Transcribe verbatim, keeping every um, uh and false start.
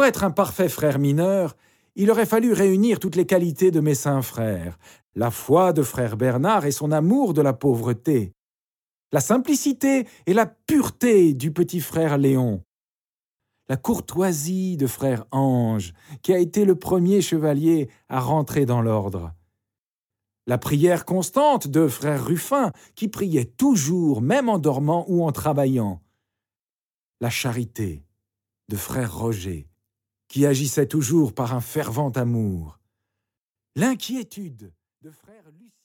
Pour être un parfait frère mineur, il aurait fallu réunir toutes les qualités de mes saints frères, la foi de frère Bernard et son amour de la pauvreté, la simplicité et la pureté du petit frère Léon, la courtoisie de frère Ange, qui a été le premier chevalier à rentrer dans l'ordre, la prière constante de frère Ruffin, qui priait toujours, même en dormant ou en travaillant, la charité de frère Roger, qui agissait toujours par un fervent amour, l'inquiétude de frère Lucien.